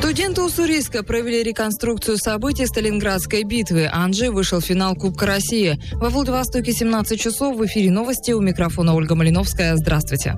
Студенты Уссурийска провели реконструкцию событий Сталинградской битвы. Анжи вышел в финал Кубка России. Во Владивостоке 17 часов. В эфире новости. У микрофона Ольга Малиновская. Здравствуйте.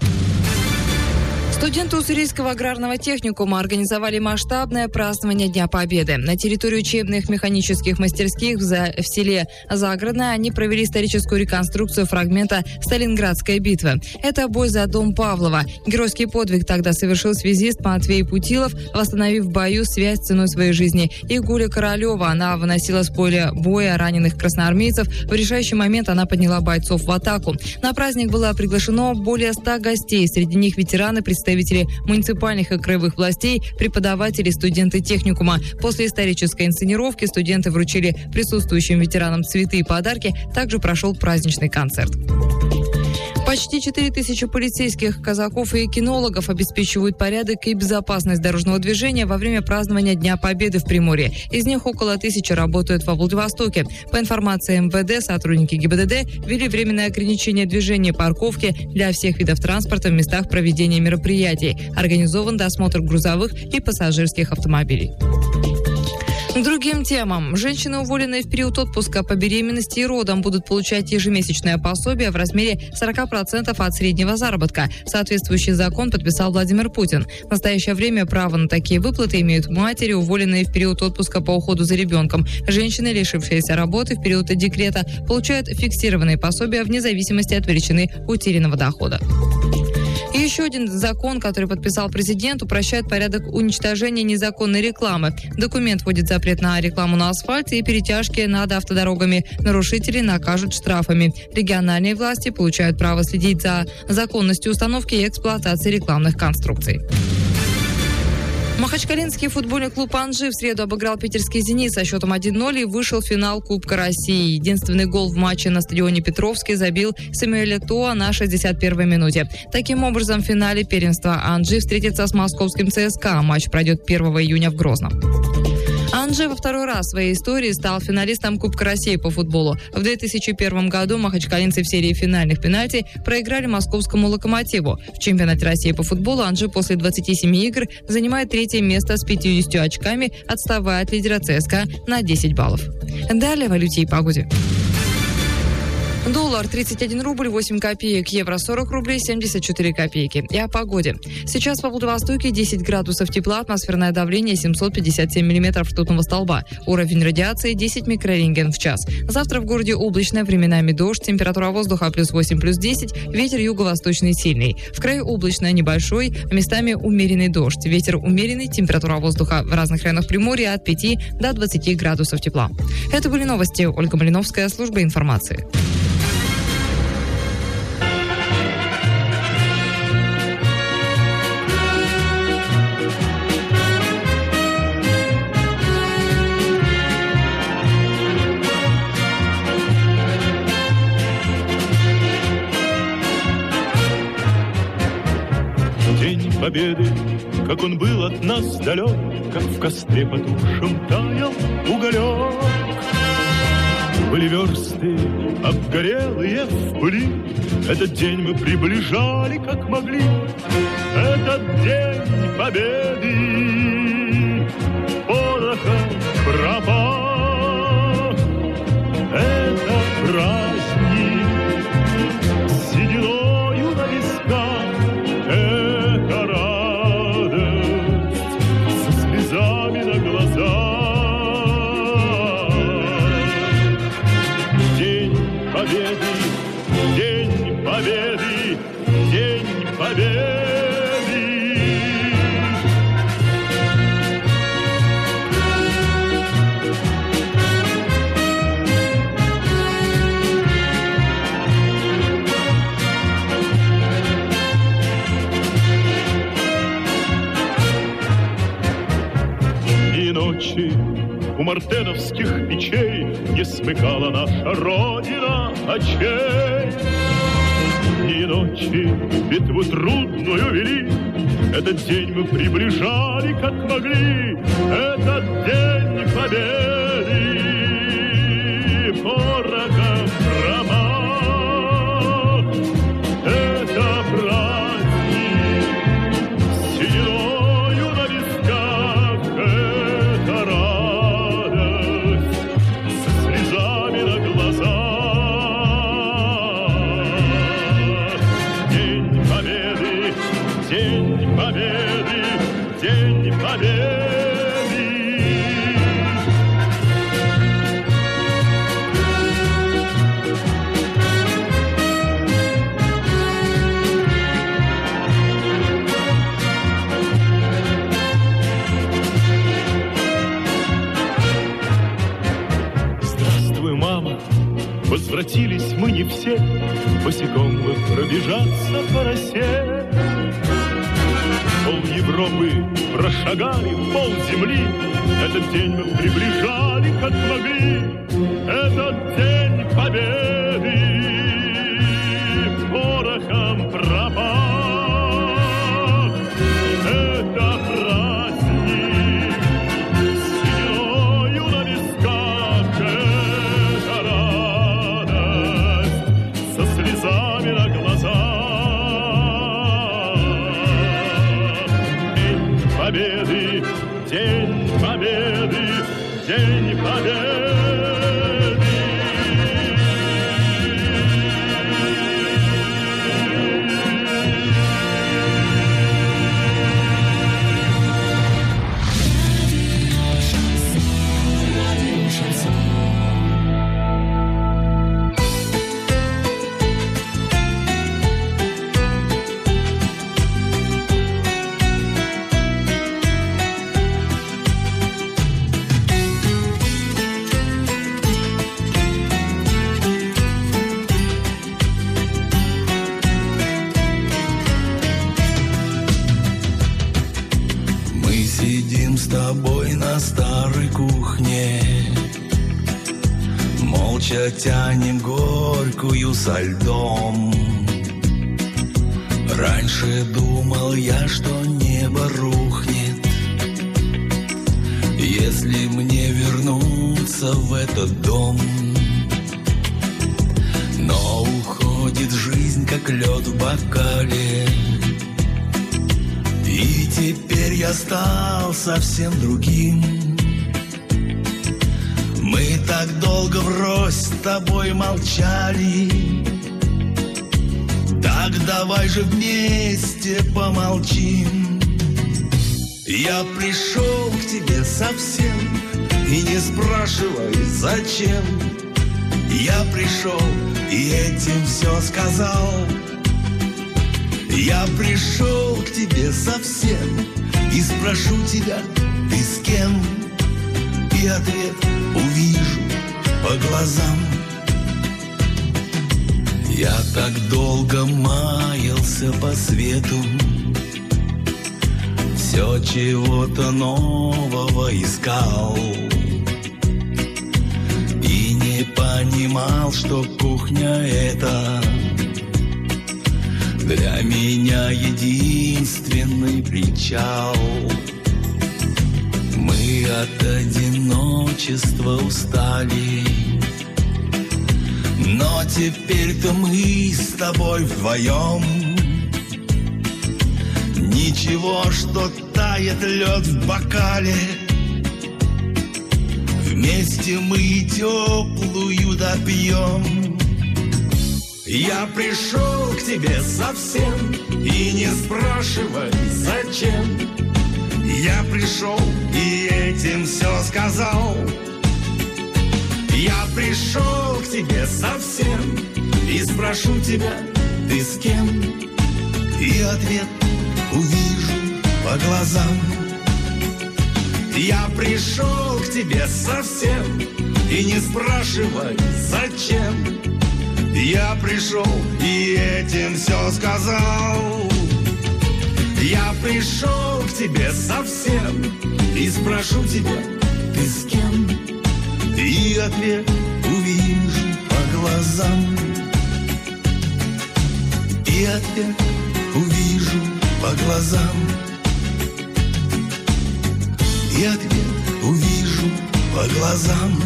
Студенты Уссурийского аграрного техникума организовали масштабное празднование Дня Победы. На территории учебных механических мастерских в селе Загородное они провели историческую реконструкцию фрагмента Сталинградской битвы. Это бой за дом Павлова. Геройский подвиг тогда совершил связист Матвей Путилов, восстановив в бою связь ценой своей жизни. И Гуля Королева, она выносила с поля боя раненых красноармейцев. В решающий момент она подняла бойцов в атаку. На праздник было приглашено более 100 гостей. Среди них ветераны, представители муниципальных и краевых властей, преподаватели, студенты техникума. После исторической инсценировки студенты вручили присутствующим ветеранам цветы и подарки. Также прошел праздничный концерт. Почти 4000 полицейских, казаков и кинологов обеспечивают порядок и безопасность дорожного движения во время празднования Дня Победы в Приморье. Из них около 1000 работают во Владивостоке. По информации МВД, сотрудники ГИБДД ввели временное ограничение движения парковки для всех видов транспорта в местах проведения мероприятий. Организован досмотр грузовых и пассажирских автомобилей. К другим темам. Женщины, уволенные в период отпуска по беременности и родам, будут получать ежемесячное пособие в размере 40% от среднего заработка. Соответствующий закон подписал Владимир Путин. В настоящее время право на такие выплаты имеют матери, уволенные в период отпуска по уходу за ребенком. Женщины, лишившиеся работы в период декрета, получают фиксированные пособия вне зависимости от величины утерянного дохода. И еще один закон, который подписал президент, упрощает порядок уничтожения незаконной рекламы. Документ вводит запрет на рекламу на асфальте и перетяжки над автодорогами. Нарушителей накажут штрафами. Региональные власти получают право следить за законностью установки и эксплуатации рекламных конструкций. Махачкалинский футбольный клуб «Анжи» в среду обыграл питерский «Зенит» со счетом 1-0 и вышел в финал Кубка России. Единственный гол в матче на стадионе Петровский забил Самуэль Этуа на 61-й минуте. Таким образом, в финале первенства «Анжи» встретится с московским ЦСКА. Матч пройдет 1 июня в Грозном. Анжи во второй раз в своей истории стал финалистом Кубка России по футболу. В 2001 году махачкалинцы в серии финальных пенальти проиграли московскому «Локомотиву». В чемпионате России по футболу Анжи после 27 игр занимает 3-е место с 50 очками, отставая от лидера ЦСКА на 10 баллов. Далее о валюте и погоде. Доллар 31 рубль 8 копеек, евро 40 рублей 74 копейки. И о погоде. Сейчас во Владивостоке 10 градусов тепла, атмосферное давление 757 миллиметров ртутного столба. Уровень радиации 10 микрорентген в час. Завтра в городе облачно, временами дождь, температура воздуха +8, +10, ветер юго-восточный сильный. В краю облачно, небольшой, местами умеренный дождь. Ветер умеренный, температура воздуха в разных районах Приморья от 5 до 20 градусов тепла. Это были новости. Ольга Малиновская, служба информации. День Победы, как он был от нас далек, как в костре потухшем таял уголек. Были версты обгорелые в пыли, этот день мы приближали как могли. Этот день Победы порохом пропах. Это праздник сединою на висках. У мартеновских печей не смыкала наша Родина очей. Дни и ночи битву трудную вели, этот день мы приближали как могли. Этот день Победы порохом пропах. Это праздник сединою на висках. День Победы. Здравствуй, мама, возвратились мы не все, босиком бы пробежаться по росе. Пол Европы прошагали, пол земли. Этот день мы приближали, как могли. Этот день Победы порохом пропах. Это праздник с сединою на висках. Это радость со слезами на глазах. Победы, День Победы, День Победы. Сидим с тобой на старой кухне, молча тянем горькую со льдом. Раньше думал я, что небо рухнет, если мне вернуться в этот дом. Но уходит жизнь, как лед в бокале, и теперь я стал совсем другим. Мы так долго врозь с тобой молчали, так давай же вместе помолчим. Я пришел к тебе совсем, и не спрашивай, зачем. Я пришел и этим все сказал. Я пришел к тебе совсем и спрошу тебя, ты с кем? И ответ увижу по глазам. Я так долго маялся по свету, все чего-то нового искал, и не понимал, что кухня эта для меня единственный причал. Мы от одиночества устали, но теперь-то мы с тобой вдвоем. Ничего, что тает лед в бокале, вместе мы теплую допьем. Я пришел к тебе совсем, и не спрашивай, зачем. Я пришел и этим все сказал. Я пришел к тебе совсем и спрошу тебя, ты с кем? И ответ увижу по глазам. Я пришел к тебе совсем и не спрашивай, зачем. Я пришел и этим все сказал. Я пришел к тебе совсем и спрошу тебя, ты с кем? И ответ увижу по глазам. И ответ увижу по глазам. И ответ увижу по глазам.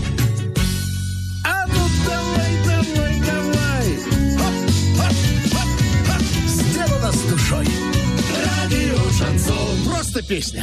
А ну давай, давай, давай. Хоп, хоп, хоп, хоп. Сделано с душой. Радио Шансон. Просто песня.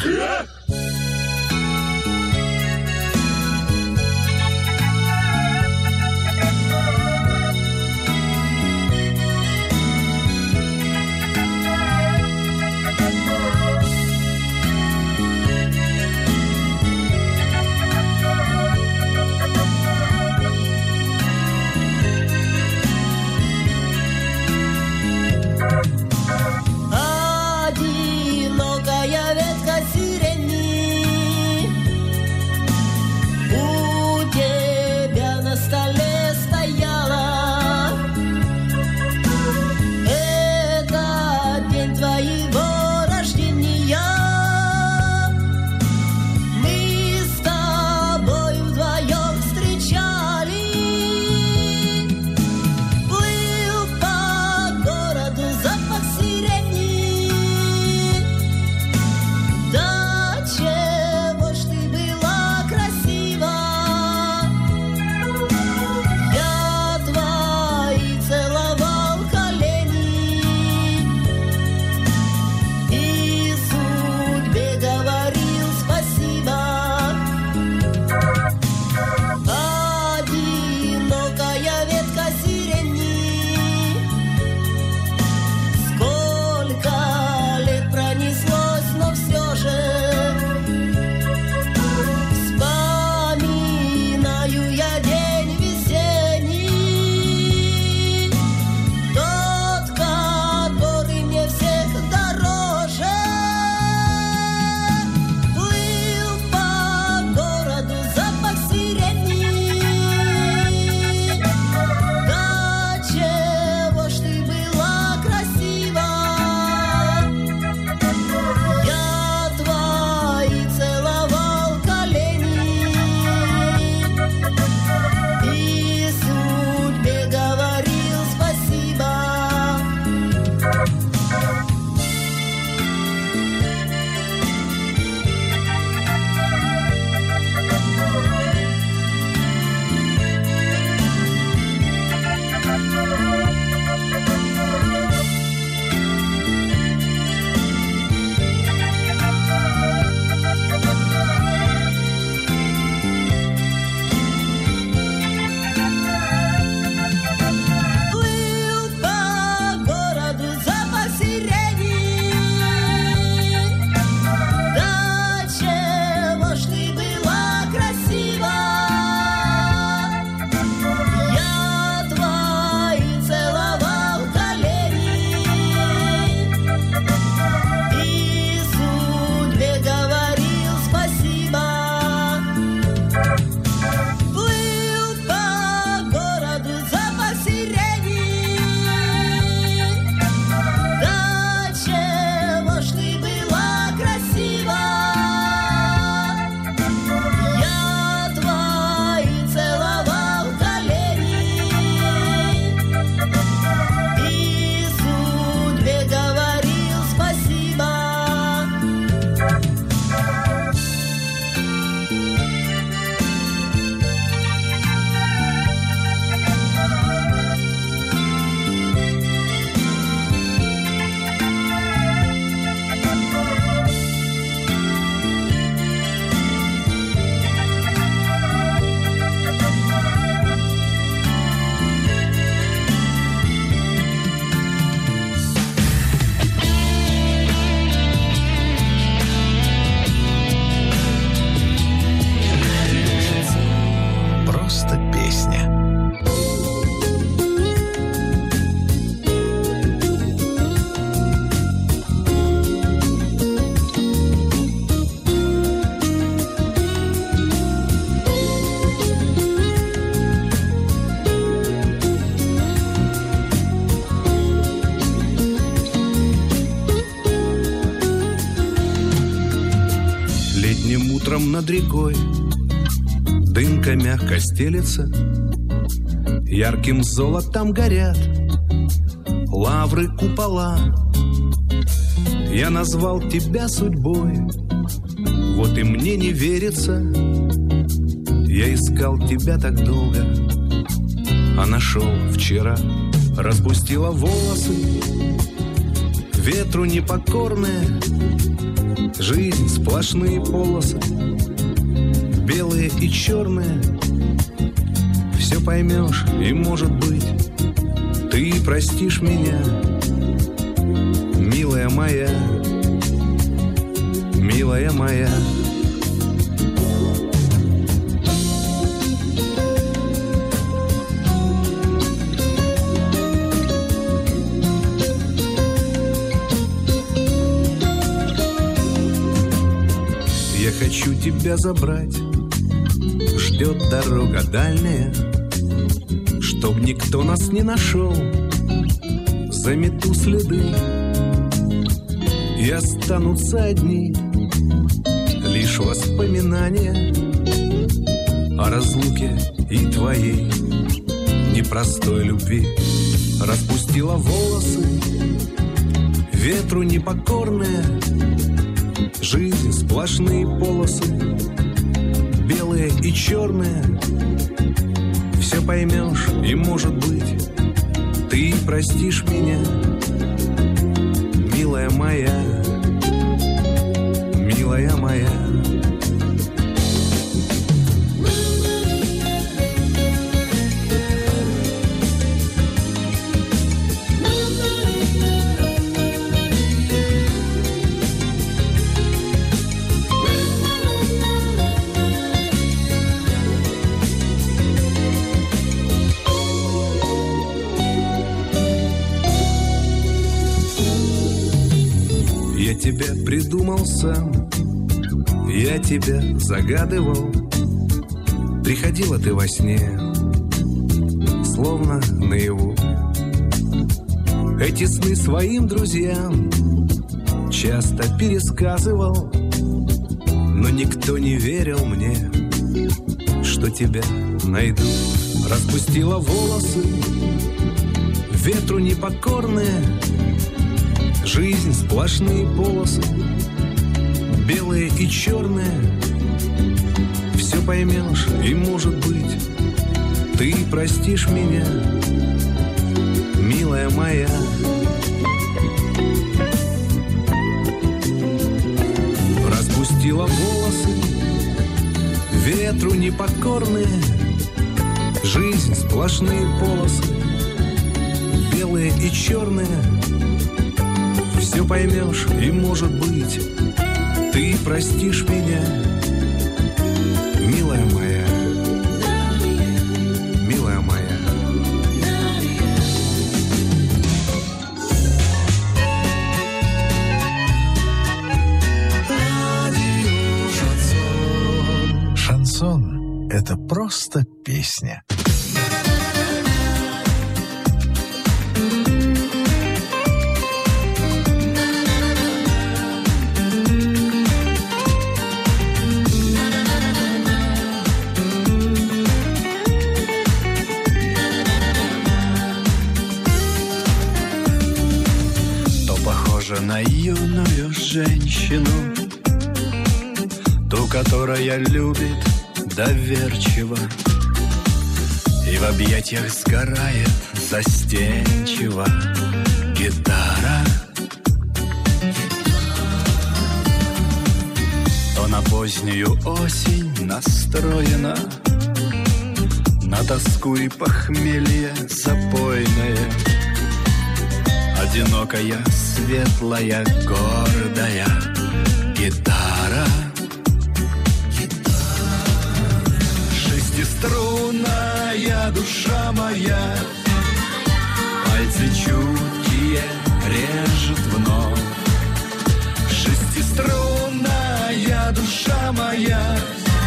Летним утром над рекой дымка мягко стелется, ярким золотом горят лавры купола. Я назвал тебя судьбой, вот и мне не верится. Я искал тебя так долго, а нашел вчера. Распустила волосы, ветру непокорная, жизнь сплошные полосы, белые и черные. Все поймешь, и может быть, ты простишь меня, милая моя, милая моя. Я хочу тебя забрать, ждет дорога дальняя, чтоб никто нас не нашел, замету следы, и останутся одни лишь воспоминания о разлуке и твоей непростой любви. Распустила волосы, ветру непокорная, жизнь сплошные полосы, белые и черные. Все поймешь, и может быть, ты простишь меня, милая моя, милая моя. Я тебя придумал сам, я тебя загадывал. Приходила ты во сне, словно наяву. Эти сны своим друзьям часто пересказывал, но никто не верил мне, что тебя найду. Распустила волосы, ветру непокорная, жизнь сплошные полосы, белые и черные. Все поймешь, и может быть, ты простишь меня, милая моя. Распустила волосы, ветру непокорные, жизнь сплошные полосы, белые и черные. Все поймешь, и может быть, ты простишь меня, милая моя, милая моя. Шансон — это просто песня. На юную женщину, ту, которая любит доверчиво и в объятиях сгорает застенчиво гитара. То на позднюю осень настроена, на тоску и похмелье запойное, одинокая, светлая, гордая гитара. Шестиструнная душа моя, пальцы чуткие режет вновь. Шестиструнная душа моя,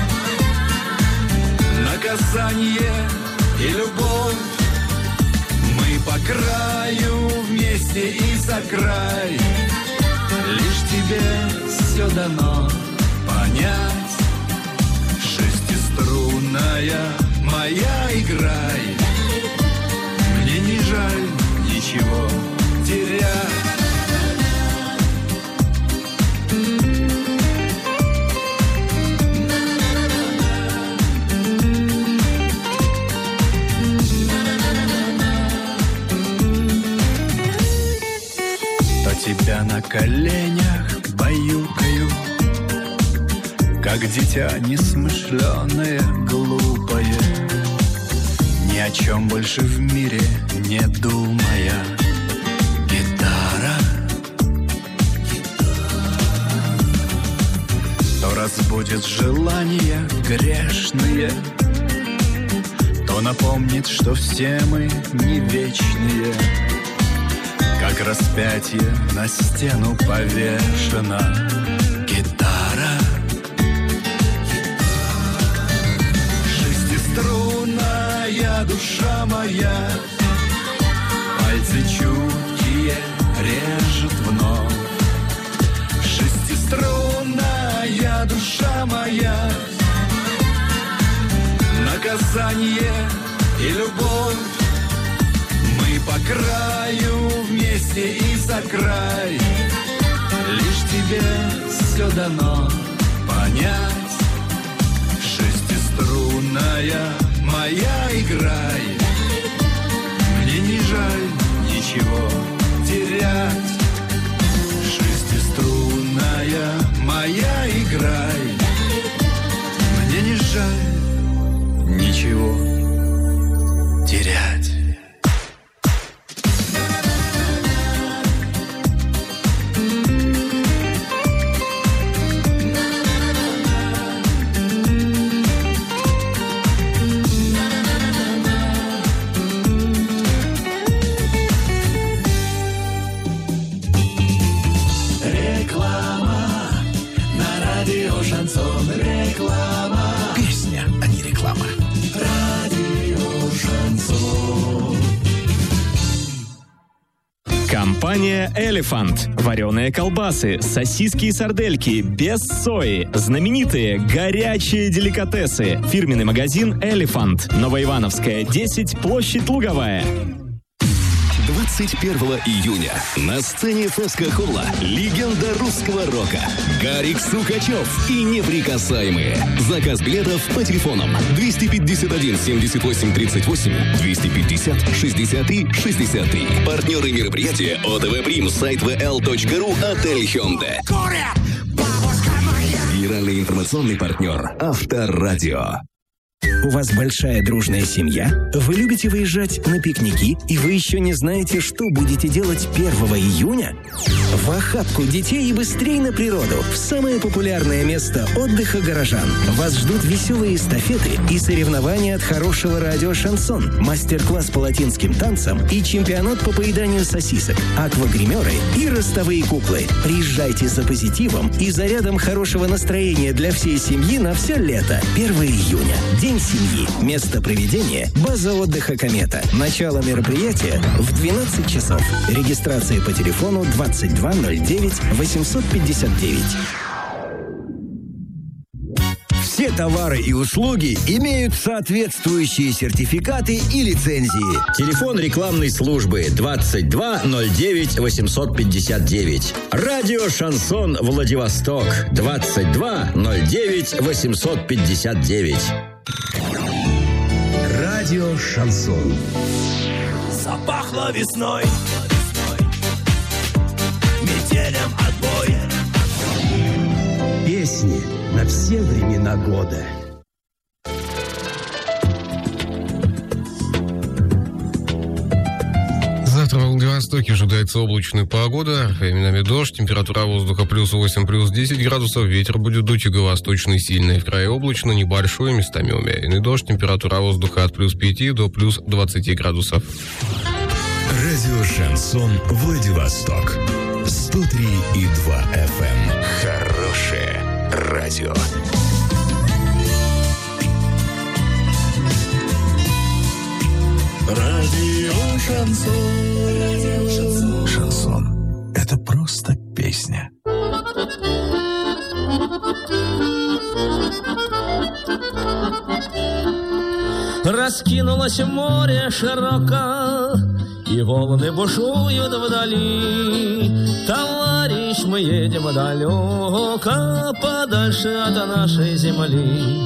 наказание и любовь. Мы по краю вместе и за край, лишь тебе все дано, понять. Шестиструнная моя, играй. Мне не жаль ничего терять. Тебя на коленях баюкаю, как дитя несмышленое, глупое, ни о чем больше в мире не думая. Гитара, то разбудит желания грешные, то напомнит, что все мы не вечные. Как распятие на стену повешена гитара. Шестиструнная душа моя, пальцы чуткие режет вновь. Шестиструнная душа моя, наказание и любовь. Мы по краю вместе и за край, лишь тебе все дано понять. Шестиструнная моя, играй. Мне не жаль ничего терять. Шестиструнная моя, играй. Мне не жаль ничего терять. Песня, а не реклама. Радио Шансон. Компания «Элефант». Вареные колбасы, сосиски и сардельки без сои. Знаменитые горячие деликатесы. Фирменный магазин «Элефант». Новоивановская, 10, площадь Луговая. 21 июня на сцене Феска-холла легенда русского рока Гарик Сукачев и Неприкасаемые. Заказ билетов по телефонам 251 78 38, 250 63 63. Партнеры мероприятия ОТВ Прим, сайт vl.ru, отель Hyundai. Генеральный информационный партнер Авторадио. У вас большая дружная семья? Вы любите выезжать на пикники, и вы еще не знаете, что будете делать 1 июня? В охапку детей и быстрей на природу, в самое популярное место отдыха горожан. Вас ждут веселые эстафеты и соревнования от хорошего радио «Шансон», мастер-класс по латинским танцам и чемпионат по поеданию сосисок, аквагримеры и ростовые куклы. Приезжайте за позитивом и зарядом хорошего настроения для всей семьи на все лето. 1 июня. День семьи. Место проведения – база отдыха «Комета». Начало мероприятия в 12 часов. Регистрация по телефону 2209 859. Все товары и услуги имеют соответствующие сертификаты и лицензии. Телефон рекламной службы 2209 859. Радио «Шансон» Владивосток 2209 859. Радио «Шансон». Запахло весной, метелем отбой. Песни на все времена года. Завтра в Владивостоке ожидается облачная погода, временами дождь, температура воздуха плюс 8, плюс 10 градусов, ветер будет дуть юго-восточный сильный, в крае облачно, небольшой, местами умеренный дождь, температура воздуха от плюс 5 до плюс 20 градусов. Радио «Шансон» Владивосток. 103,2 FM. Хорошее радио. Радио «Шансон». Шансон — это просто песня. Раскинулось море широко, и волны бушуют вдали. Товарищ, мы едем далеко, подальше от нашей земли.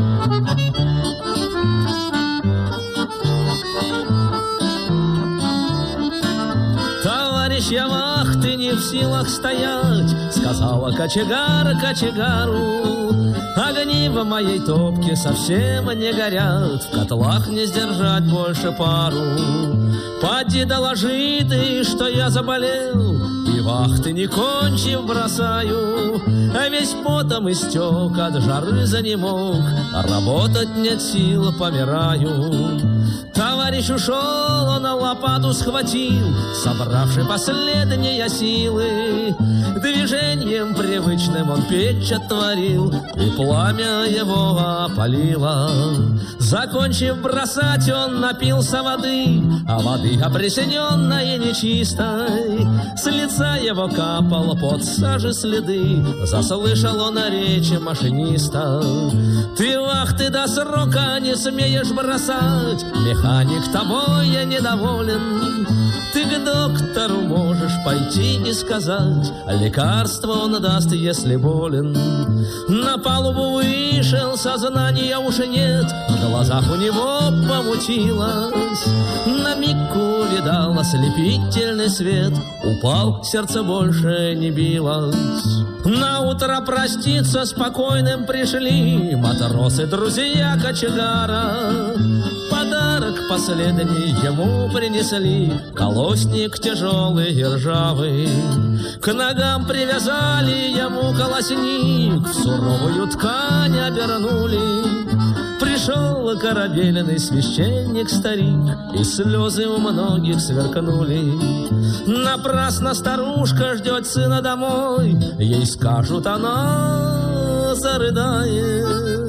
Товарищ, я вахты не в силах стоять, сказала кочегар кочегару. Огни в моей топке совсем не горят, в котлах не сдержать больше пару. Поди доложи ты, что я заболел, и вахты не кончив бросаю. А весь потом истек, от жары занемог, а работать нет сил, помираю. Товарищ ушел, он лопату схватил, собравший последние силы. Движением привычным он печь отворил, и пламя его опалило. Закончив бросать, он напился воды, а воды опресненной и нечистой. С лица его капал под сажи следы, заслышал он речи машиниста. Ты вахты до срока не смеешь бросать, механик тобой я недоволен. Ты к доктору можешь пойти и сказать, лекарство он даст, если болен. На палубу вышел, сознания уже нет, в глазах у него помутилось. На миг увидал ослепительный свет, упал, сердце больше не билось. На утро проститься спокойным пришли матросы, друзья кочегара. Подарок последний ему принесли, колосник тяжелый и ржавый. К ногам привязали ему колосник, в суровую ткань обернули. Пришел корабельный священник-старик, и слезы у многих сверкнули. Напрасно старушка ждет сына домой, ей скажут, она зарыдает.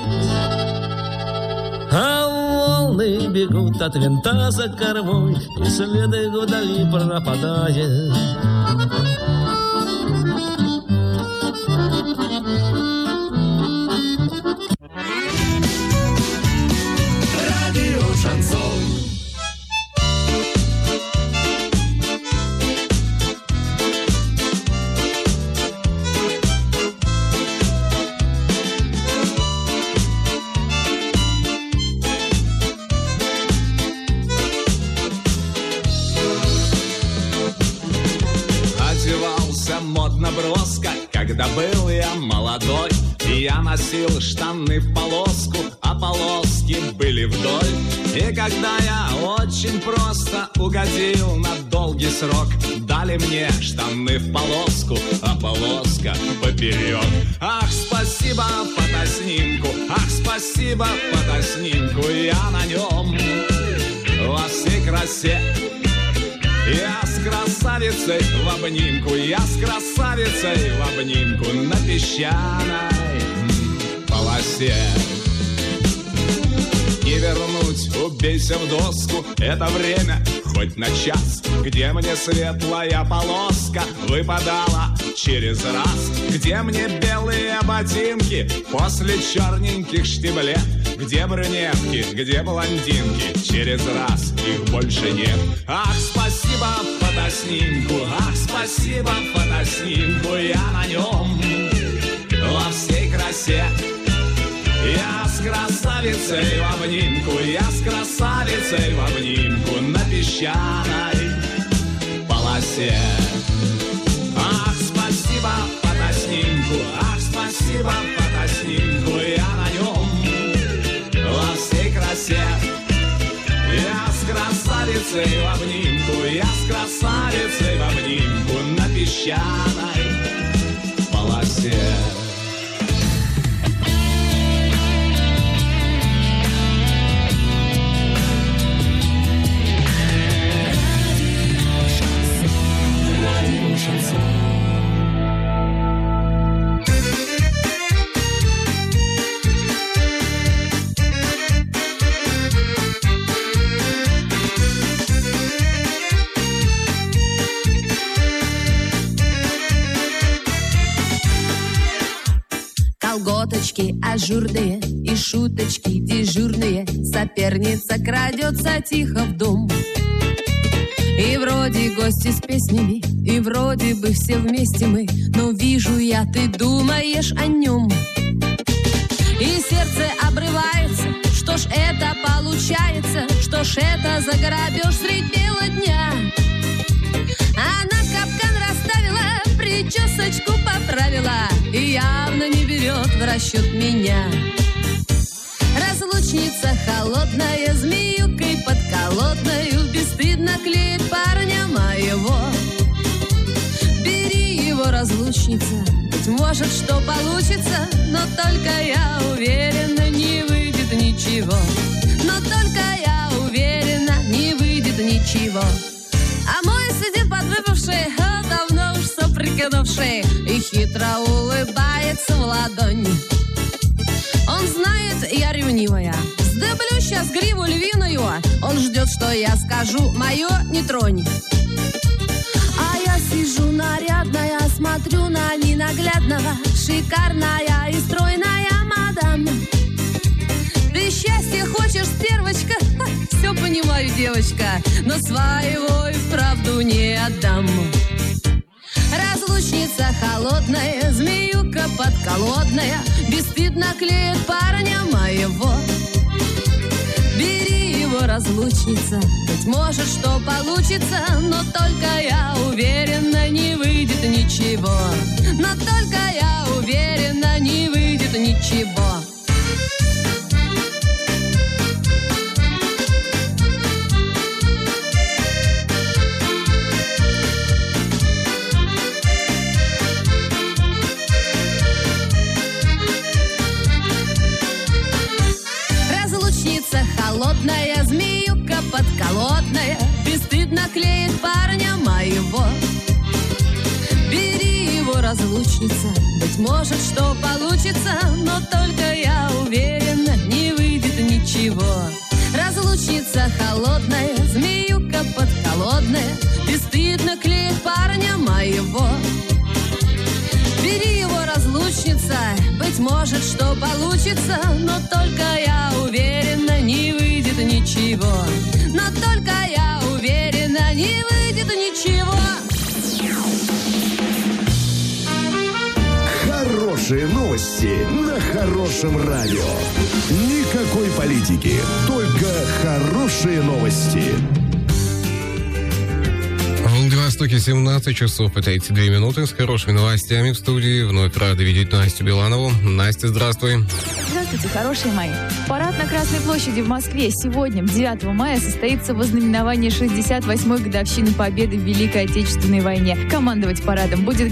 А волны бегут от винта за кормой, и следы вдали пропадает. Радио Шансон. Броско, когда был я молодой, я носил штаны в полоску, а полоски были вдоль. И когда я очень просто угодил на долгий срок, дали мне штаны в полоску, а полоска поперек. Ах, спасибо фотоснимку, ах, спасибо фотоснимку, я на нем во всей красе. Я с красавицей в обнимку, я с красавицей в обнимку на песчаной полосе. Не вернуть, убейся в доску, это время хоть на час, где мне светлая полоска выпадала через раз, где мне белые ботинки после черненьких штиблет, где брюнетки, где блондинки, через раз их больше нет. Ах, спасибо фотоснимку, ах, спасибо фотоснимку, я на нем во всей красе. Я с красавицей в обнимку, я с красавицей в обнимку на песчаной полосе. Ах, спасибо фотоснимку, ах, спасибо фотоснимку, я на нем во всей красе. Я с красавицей в обнимку, я с красавицей в обнимку на песчаной полосе. колготочки ажурные и шуточки дежурные. Соперница крадется тихо в дом. И вроде гости с песнями, и вроде бы все вместе мы, но вижу я, ты думаешь о нем. И сердце обрывается, что ж это получается, что ж это за грабеж средь бела дня. Она капкан расставила, причесочку поправила и явно не берет в расчет меня. Разлучница холодная, змеюкой подколодною бесстыдно клеит парня моего. Бери его, разлучница, быть может, что получится, но только я уверена, не выйдет ничего. Но только я уверена, не выйдет ничего. А мой сидит подвыпивший, давно уж соприкнувший, и хитро улыбается в ладонь. Он знает, я ревнивая, сдыблю сейчас гриву львиную. Он ждет, что я скажу, мое не тронь. А я сижу нарядная, смотрю на ненаглядного, шикарная и стройная мадам. Ты счастья хочешь, стервочка? Все понимаю, девочка, но своего и вправду не отдам. Разлучница холодная, змеюка подколодная, бесстыдно клеит парня моего. Бери его, разлучница, быть может, что получится, но только я уверена, не выйдет ничего. Но только я уверена, не выйдет ничего. Холодная змеюка подколодная бесстыдно клеит парня моего. Бери его, разлучница, быть может, что получится, но только я уверена, не выйдет ничего. Разлучница холодная, змеюка подколодная бесстыдно клеит парня моего. Бери его, разлучница, быть может, что получится, но только я уверена, не выйдет ничего. Но только я уверена, не выйдет ничего. Хорошие новости на хорошем радио. Никакой политики, только хорошие новости. В Владивостоке 17 часов и 32 минуты. С хорошими новостями в студии вновь рады видеть Настю Биланову. Настя, здравствуй. Здравствуйте, хорошие мои. Парад на Красной площади в Москве сегодня, 9 мая, состоится во знаменование 68-й годовщины Победы в Великой Отечественной войне. Командовать парадом будет